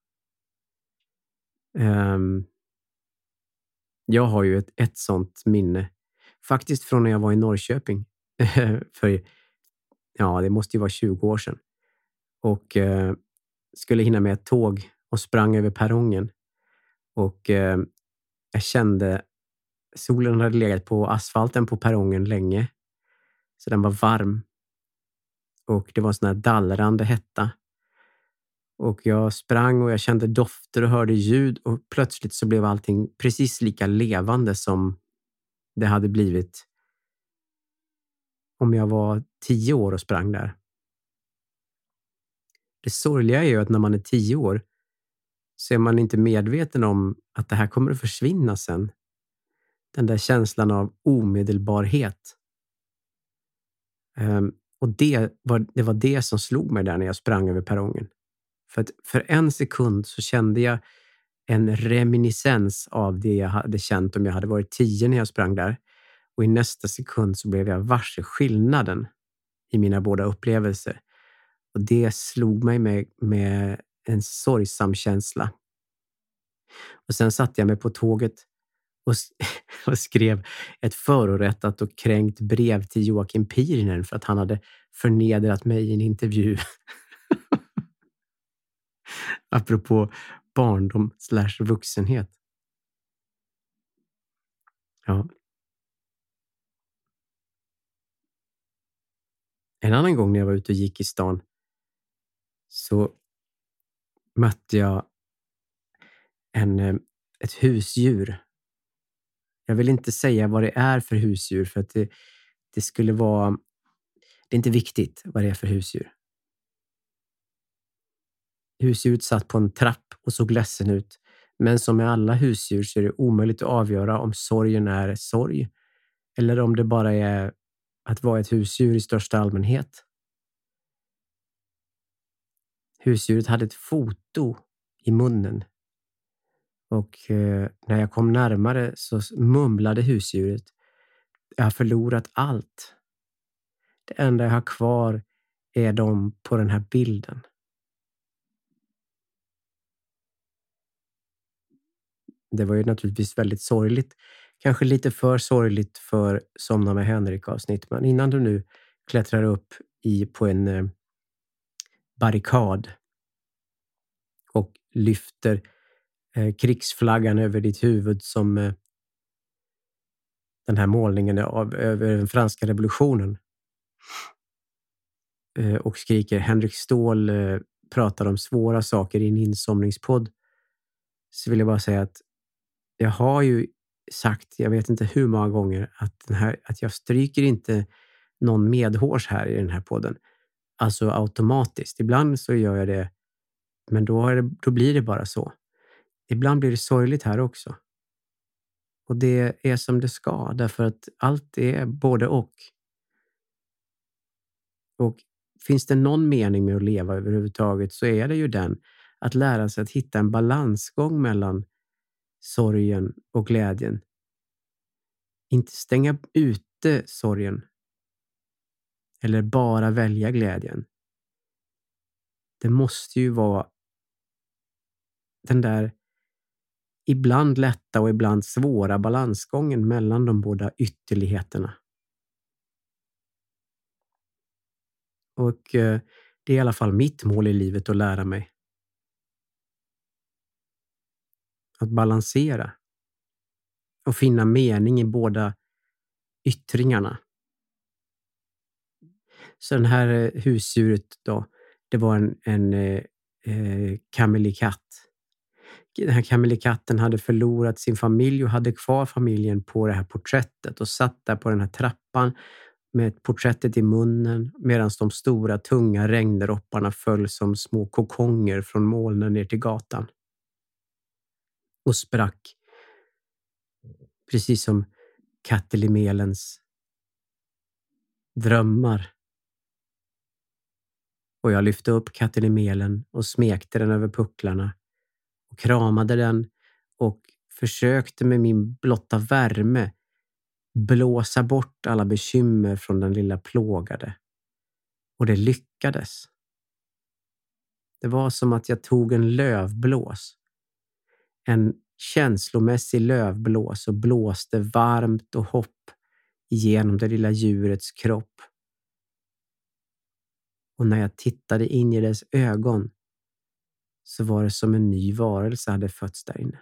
Speaker 5: Um, jag har ju ett, ett sånt minne. Faktiskt från när jag var i Norrköping. För ja, det måste ju vara tjugo år sedan. Och uh, skulle hinna med ett tåg och sprang över perrongen. Och uh, jag kände solen hade legat på asfalten på perrongen länge. Så den var varm. Och det var sån här dallrande hetta. Och jag sprang och jag kände dofter och hörde ljud. Och plötsligt så blev allting precis lika levande som det hade blivit om jag var tio år och sprang där. Det sorgliga är ju att när man är tio år så är man inte medveten om att det här kommer att försvinna sen. Den där känslan av omedelbarhet. Um, och det var, det var det som slog mig där när jag sprang över perrongen. För att för en sekund så kände jag en reminiscens av det jag hade känt om jag hade varit tio när jag sprang där. Och i nästa sekund så blev jag varse skillnaden i mina båda upplevelser. Och det slog mig med, med en sorgsam känsla. Och sen satte jag mig på tåget och, och skrev ett förorättat och kränkt brev till Joakim Pirinen för att han hade förnedrat mig i en intervju. Apropå barndom slash vuxenhet. Ja. En annan gång när jag var ute och gick i stan så mötte jag en, ett husdjur. Jag vill inte säga vad det är för husdjur för att det, det skulle vara... Det är inte viktigt vad det är för husdjur. Husdjuret satt på en trapp och såg ledsen ut. Men som med alla husdjur så är det omöjligt att avgöra om sorgen är sorg. Eller om det bara är att vara ett husdjur i största allmänhet. Husdjuret hade ett foto i munnen. Och eh, när jag kom närmare så mumlade husdjuret. Jag har förlorat allt. Det enda jag har kvar är de på den här bilden. Det var ju naturligtvis väldigt sorgligt. Kanske lite för sorgligt för Somna med Henrik-avsnitt. Men innan du nu klättrar upp i, på en eh, barrikad och lyfter eh, krigsflaggan över ditt huvud som eh, den här målningen av, över den franska revolutionen. Eh, och skriker Henrik Ståhl eh, pratar om svåra saker i en insomningspodd. Så vill jag bara säga att jag har ju sagt, jag vet inte hur många gånger, att, den här, att jag stryker inte någon medhårs här i den här podden. Alltså automatiskt. Ibland så gör jag det, men då, är det, då blir det bara så. Ibland blir det sorgligt här också. Och det är som det ska, därför att allt är både och. Och finns det någon mening med att leva överhuvudtaget så är det ju den att lära sig att hitta en balansgång mellan sorgen och glädjen. Inte stänga ute sorgen. Eller bara välja glädjen. Det måste ju vara den där ibland lätta och ibland svåra balansgången mellan de båda ytterligheterna. Och eh, det är i alla fall mitt mål i livet att lära mig. att balansera och finna mening i båda yttringarna. Så den här eh, husdjuret då, det var en, en eh, eh, kameliekatt. Den här kamelikatten hade förlorat sin familj och hade kvar familjen på det här porträttet och satt där på den här trappan med porträttet i munnen medan de stora tunga regndropparna föll som små kokonger från molnen ner till gatan. Och sprack. Precis som Kattelimelens drömmar. Och jag lyfte upp Kattelimelen och smekte den över pucklarna och kramade den och försökte med min blotta värme blåsa bort alla bekymmer från den lilla plågade. Och det lyckades. Det var som att jag tog en lövblås. En känslomässig lövblås och blåste varmt och hopp genom det lilla djurets kropp. Och när jag tittade in i dess ögon så var det som en ny varelse hade fötts där inne.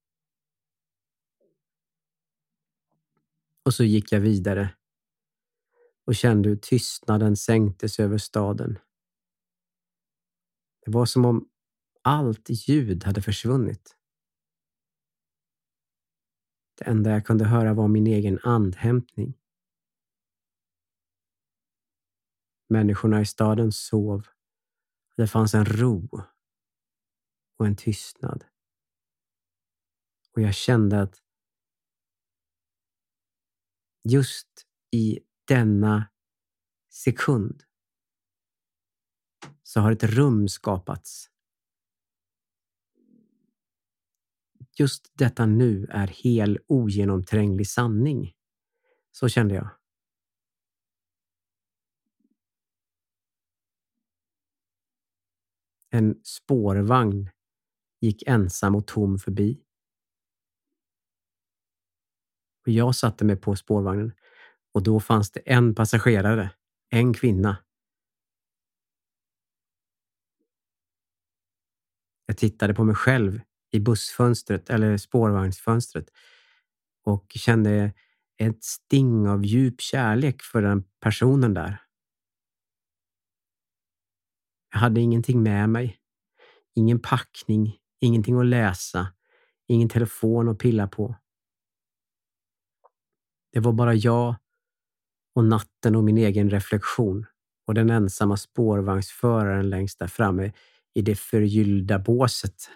Speaker 5: Och så gick jag vidare och kände hur tystnaden sänktes över staden. Det var som om allt ljud hade försvunnit. Det enda jag kunde höra var min egen andhämtning. Människorna i staden sov. Det fanns en ro och en tystnad. Och jag kände att just i denna sekund så har ett rum skapats. Just detta nu är hel ogenomtränglig sanning. Så kände jag. En spårvagn gick ensam och tom förbi. Och jag satte mig på spårvagnen och då fanns det en passagerare, en kvinna. Jag tittade på mig själv i bussfönstret eller spårvagnsfönstret och kände ett sting av djup kärlek för den personen där. Jag hade ingenting med mig, ingen packning, ingenting att läsa, ingen telefon att pilla på. Det var bara jag och natten och min egen reflektion och den ensamma spårvagnsföraren längst där framme i det förgyllda båset.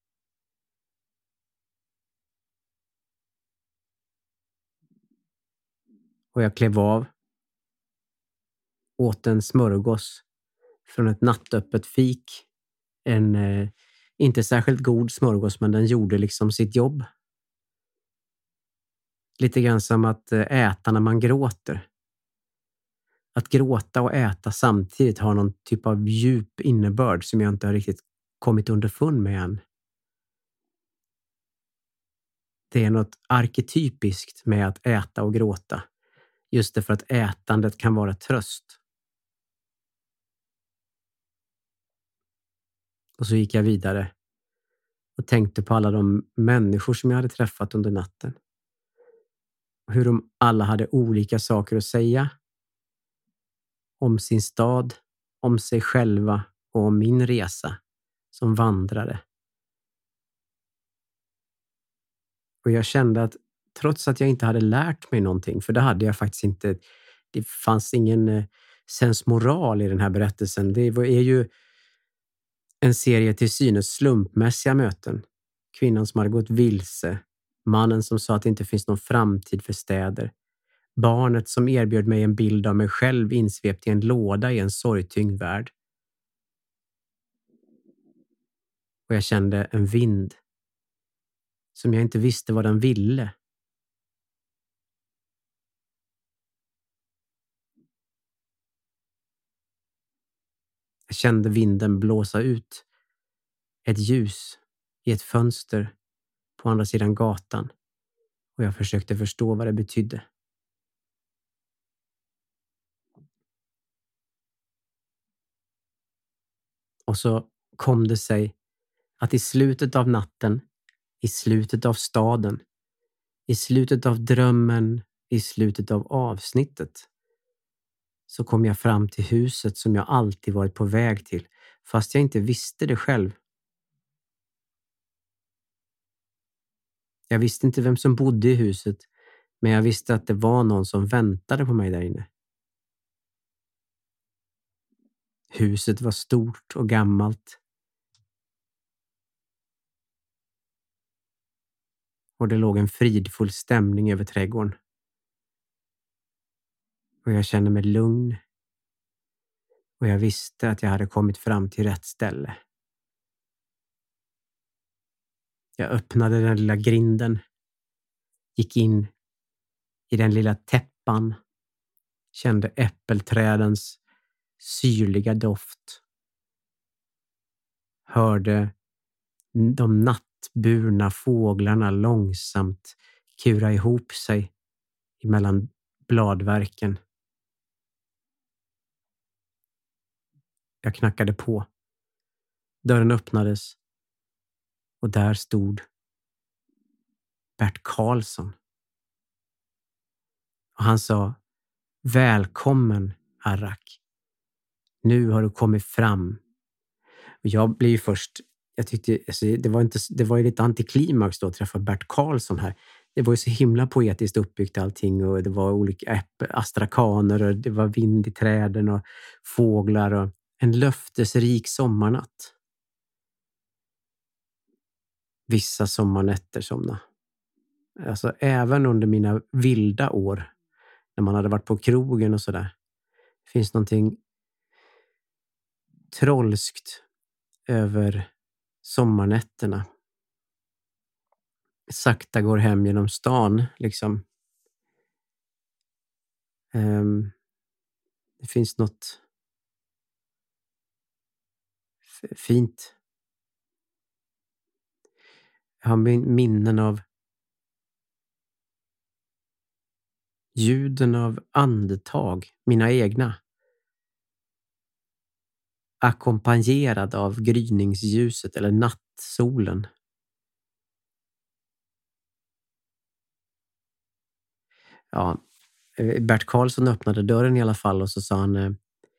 Speaker 5: Och jag klev av, åt en smörgås från ett nattöppet fik. En eh, inte särskilt god smörgås, men den gjorde liksom sitt jobb. Lite grann som att äta när man gråter. Att gråta och äta samtidigt har någon typ av djup innebörd som jag inte har riktigt kommit underfund med än. Det är något arketypiskt med att äta och gråta. Just därför att ätandet kan vara tröst. Och så gick jag vidare och tänkte på alla de människor som jag hade träffat under natten. Och hur de alla hade olika saker att säga. Om sin stad, om sig själva och om min resa som vandrare. Och jag kände att trots att jag inte hade lärt mig någonting, för det hade jag faktiskt inte, det fanns ingen eh, sensmoral i den här berättelsen. Det är ju en serie till synes slumpmässiga möten. Kvinnan som hade gått vilse, mannen som sa att det inte finns någon framtid för städer, barnet som erbjöd mig en bild av mig själv insvept i en låda i en sorgtyngd värld. Och jag kände en vind som jag inte visste vad den ville. Jag kände vinden blåsa ut ett ljus i ett fönster på andra sidan gatan och jag försökte förstå vad det betydde. Och så kom det sig att i slutet av natten I slutet av staden. I slutet av drömmen. I slutet av avsnittet. Så kom jag fram till huset som jag alltid varit på väg till. Fast jag inte visste det själv. Jag visste inte vem som bodde i huset. Men jag visste att det var någon som väntade på mig där inne. Huset var stort och gammalt. Och det låg en fridfull stämning över trädgården. Och jag kände mig lugn. Och jag visste att jag hade kommit fram till rätt ställe. Jag öppnade den lilla grinden. Gick in i den lilla täppan. Kände äppelträdens syrliga doft. Hörde de nattburna fåglarna långsamt kura ihop sig mellan bladverken. Jag knackade på. Dörren öppnades. Och där stod Bert Karlsson. Och han sa: välkommen, Arak. Nu har du kommit fram. Och jag blev ju först, jag tyckte, alltså, det var inte, det var ju lite antiklimax då att träffa Bert Karlsson här. Det var ju så himla poetiskt uppbyggt allting och det var olika äpp, astrakaner och det var vind i träden och fåglar och en löftesrik sommarnatt. Vissa sommarnätter somna. Alltså även under mina vilda år när man hade varit på krogen och sådär. Det finns någonting trollskt över sommarnätterna. Sakta går hem genom stan liksom. Um, det finns något f- fint. Jag har min- minnen av ljuden av andetag, mina egna. Ackompanjerad av gryningsljuset eller nattsolen. Ja, Bert Karlsson öppnade dörren i alla fall och så sa han: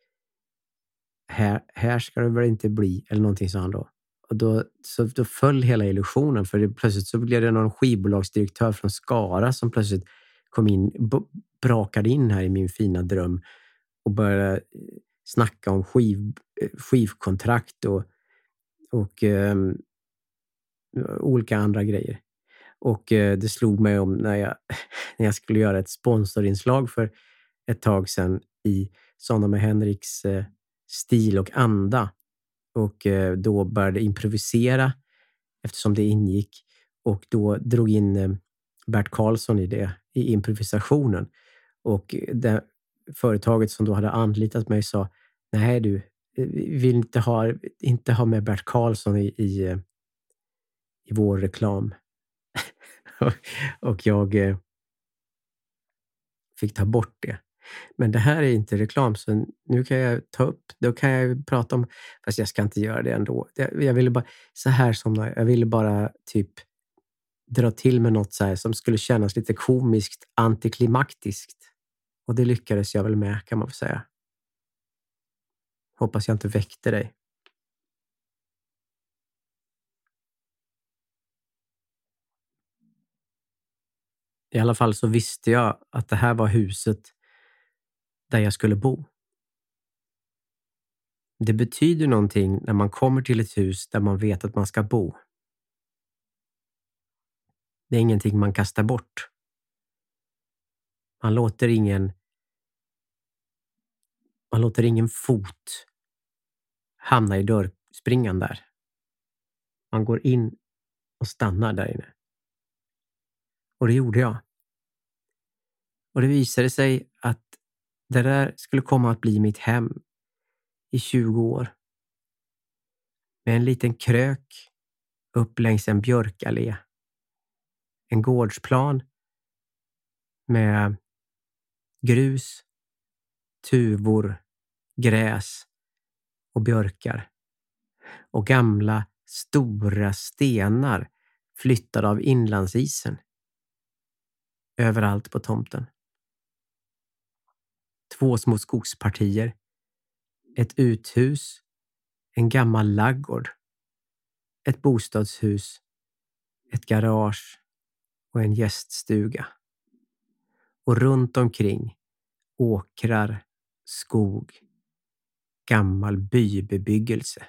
Speaker 5: här, här ska det väl inte bli, eller någonting sa han då. Och då, så då föll hela illusionen, för det, plötsligt så blev det någon skivbolagsdirektör från Skara som plötsligt kom in, b- brakade in här i min fina dröm och började snacka om skiv, skivkontrakt och, och um, olika andra grejer. Och uh, det slog mig om när jag, när jag skulle göra ett sponsorinslag för ett tag sedan i Såna med Henriks uh, stil och anda. Och uh, då började improvisera eftersom det ingick. Och då drog in uh, Bert Karlsson i det, i improvisationen. Och det företaget som då hade anlitat mig sa: nej du, vi vill inte ha, inte ha med Bert Karlsson i, i, i vår reklam. Och jag eh, fick ta bort det. Men det här är inte reklam, så nu kan jag ta upp, då kan jag prata om, fast jag ska inte göra det ändå. Jag ville bara, så här som, jag ville bara typ dra till med något så här som skulle kännas lite komiskt, antiklimaktiskt. Och det lyckades jag väl med, kan man få säga. Hoppas jag inte väckte dig. I alla fall så visste jag att det här var huset där jag skulle bo. Det betyder någonting när man kommer till ett hus där man vet att man ska bo. Det är ingenting man kastar bort. Man låter ingen man låter ingen fot hamna i dörrspringan där. Man går in och stannar där inne. Och det gjorde jag. Och det visade sig att det där skulle komma att bli mitt hem i tjugo år. Med en liten krök upp längs en björkallé. En gårdsplan med grus, tuvor, gräs och björkar. Och gamla stora stenar flyttad av inlandsisen. Överallt på tomten. Två små skogspartier. Ett uthus. En gammal laggård. Ett bostadshus. Ett garage. Och en gäststuga. Och runt omkring åkrar, skog, gammal bybebyggelse.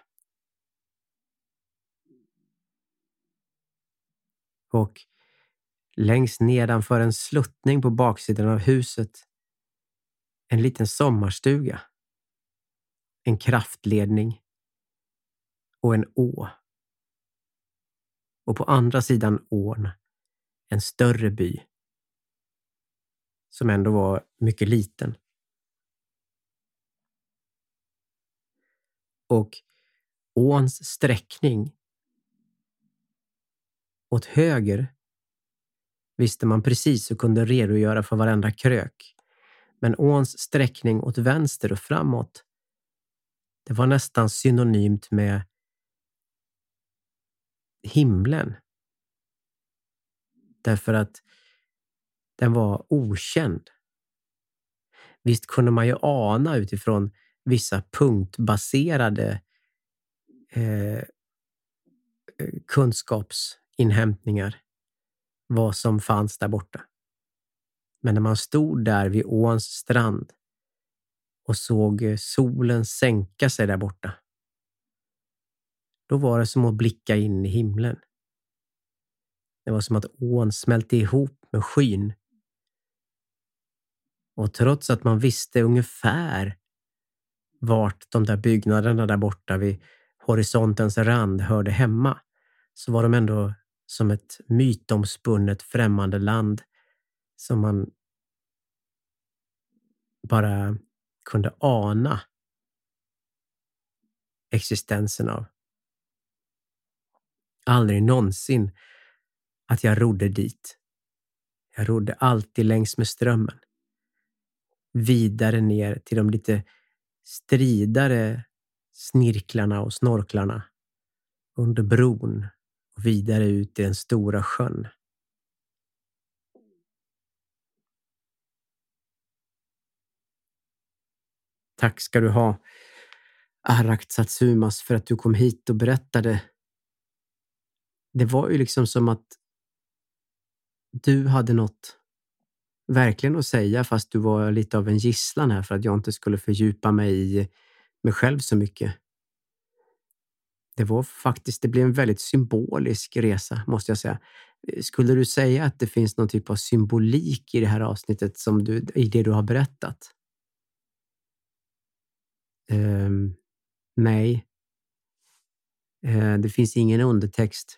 Speaker 5: Och längst nedanför en sluttning på baksidan av huset en liten sommarstuga. En kraftledning och en å. Och på andra sidan ån en större by som ändå var mycket liten. Och åns sträckning åt höger visste man precis och kunde redogöra för varenda krök. Men åns sträckning åt vänster och framåt, det var nästan synonymt med himlen. Därför att den var okänd. Visst kunde man ju ana utifrån vissa punktbaserade eh, kunskapsinhämtningar vad som fanns där borta. Men när man stod där vid åns strand och såg solen sänka sig där borta, då var det som att blicka in i himlen. Det var som att ån smälte ihop med skyn. Och trots att man visste ungefär vart de där byggnaderna där borta vid horisontens rand hörde hemma, så var de ändå som ett mytomspunnet främmande land som man bara kunde ana existensen av. Aldrig någonsin att jag rodde dit. Jag rodde alltid längs med strömmen. Vidare ner till de lite stridare snirklarna och snorklarna. Under bron och vidare ut i den stora sjön. Tack ska du ha, Arak Satsumas, för att du kom hit och berättade. Det var ju liksom som att du hade något verkligen att säga, fast du var lite av en gisslan här för att jag inte skulle fördjupa mig i mig själv så mycket. Det var faktiskt, det blev en väldigt symbolisk resa, måste jag säga. Skulle du säga att det finns någon typ av symbolik i det här avsnittet som du, i det du har berättat? Um, nej. Uh, det finns ingen undertext.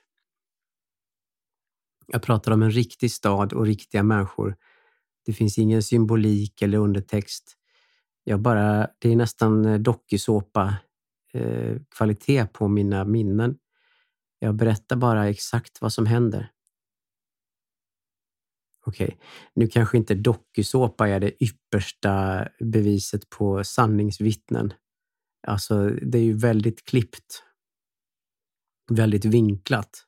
Speaker 5: Jag pratar om en riktig stad och riktiga människor. Det finns ingen symbolik eller undertext. Jag bara, det är nästan dokusåpa eh, kvalitet på mina minnen. Jag berättar bara exakt vad som händer. Okej, okay. Nu kanske inte dokusåpa är det yppersta beviset på sanningsvittnen. Alltså, det är ju väldigt klippt. Väldigt vinklat.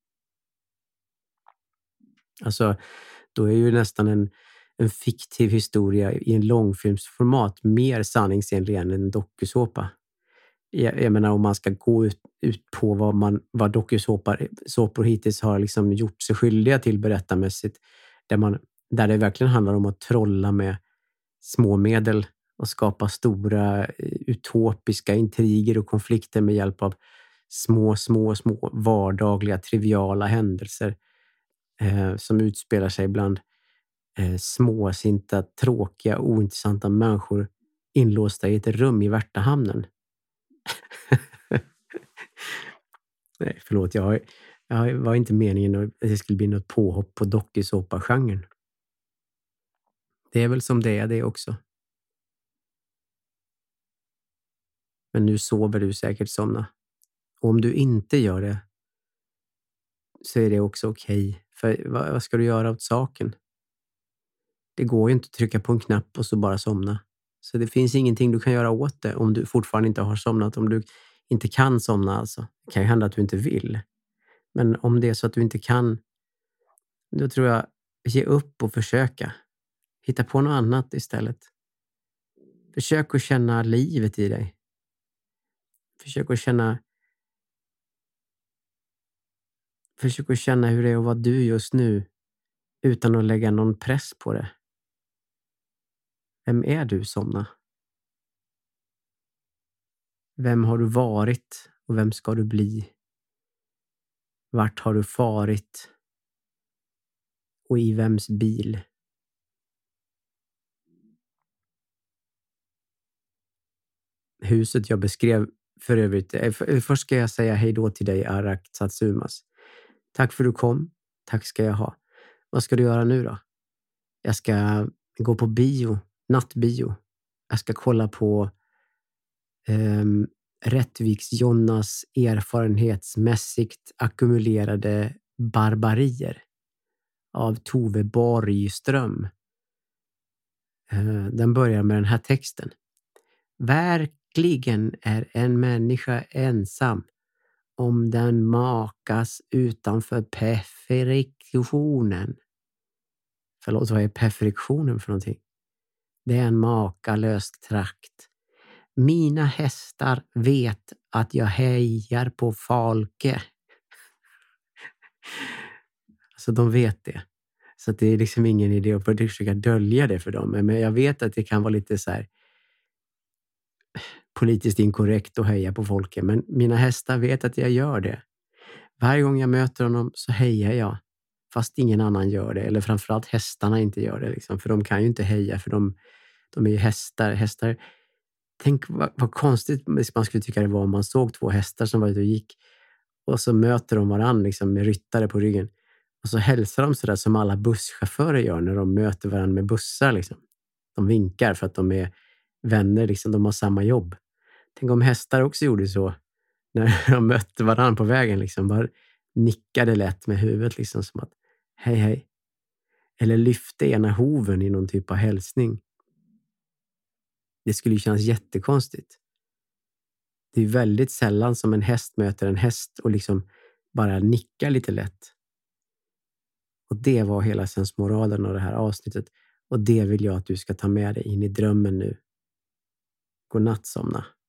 Speaker 5: Alltså, då är ju nästan en, en fiktiv historia i en långfilmsformat mer sanningsenlig än en dokusåpa. Jag, jag menar, om man ska gå ut, ut på vad, man, vad dokusåpor hittills har liksom gjort sig skyldiga till berättarmässigt, där, man, där det verkligen handlar om att trolla med små medel och skapa stora utopiska intriger och konflikter med hjälp av små, små, små vardagliga, triviala händelser eh, som utspelar sig bland eh, småsinta, tråkiga, ointressanta människor inlåsta i ett rum i Värtahamnen. Nej, förlåt, jag, jag var inte meningen att det skulle bli något påhopp på dokusåpa-genren. Det är väl som det är det också. Men nu sover du säkert somna. Och om du inte gör det så är det också okej. Okay. För vad, vad ska du göra åt saken? Det går ju inte att trycka på en knapp och så bara somna. Så det finns ingenting du kan göra åt det om du fortfarande inte har somnat. Om du inte kan somna alltså. Det kan ju hända att du inte vill. Men om det är så att du inte kan, då tror jag, ge upp och försöka. Hitta på något annat istället. Försök att känna livet i dig. Försök att känna Försök att känna hur det är att vara du just nu utan att lägga någon press på det. Vem är du, Somna? Vem har du varit och vem ska du bli? Vart har du farit? Och i vems bil? Huset jag beskrev för övrigt. Först ska jag säga hej då till dig, Arak Satsumas. Tack för att du kom. Tack ska jag ha. Vad ska du göra nu då? Jag ska gå på bio. Nattbio. Jag ska kolla på um, Rättviks Jonas erfarenhetsmässigt ackumulerade barbarier av Tove Borgström. Uh, den börjar med den här texten. Verkligen är en människa ensam om den makas utanför perfektionen. Förlåt, vad är perfektionen för någonting? Det är en makalös trakt. Mina hästar vet att jag hejar på Falke. Alltså de vet det. Så det är liksom ingen idé att försöka dölja det för dem. Men jag vet att det kan vara lite så här politiskt inkorrekt att heja på Folke. Men mina hästar vet att jag gör det. Varje gång jag möter honom så hejar jag. Fast ingen annan gör det. Eller framförallt hästarna inte gör det. Liksom. För de kan ju inte heja. För de, de är ju hästar. hästar. Tänk vad, vad konstigt man skulle tycka det var om man såg två hästar som var ute och gick. Och så möter de varann liksom, med ryttare på ryggen. Och så hälsar de sådär som alla busschaufförer gör när de möter varandra med bussar. Liksom. De vinkar för att de är vänner. Liksom, de har samma jobb. Tänk om hästar också gjorde så. När de mötte varandra på vägen. Liksom, bara nickade lätt med huvudet. Liksom, som att hej hej. Eller lyfte ena hoven i någon typ av hälsning. Det skulle ju kännas jättekonstigt. Det är väldigt sällan som en häst möter en häst och liksom bara nickar lite lätt. Och det var hela sensmoralen av det här avsnittet. Och det vill jag att du ska ta med dig in i drömmen nu. God natt, Somna.